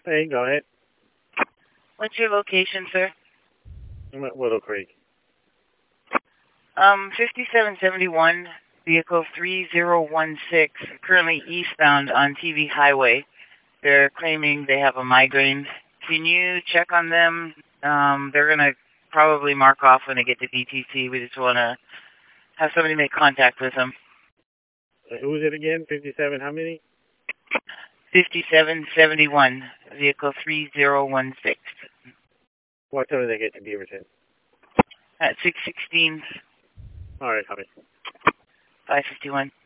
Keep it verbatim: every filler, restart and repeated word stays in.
Hey, go ahead. What's your location, sir? I'm at Willow Creek. Um, fifty-seven seventy-one, vehicle three zero one six, currently eastbound on T V Highway. They're claiming they have a migraine. Can you check on them? Um, they're going to probably mark off when they get to D T C. We just want to have somebody make contact with them. Uh, Who is it again? fifty-seven, how many? fifty-seven seventy-one, vehicle three zero one six. What time do they get to Beaverton? At six sixteen, All right, copy. five fifty-one.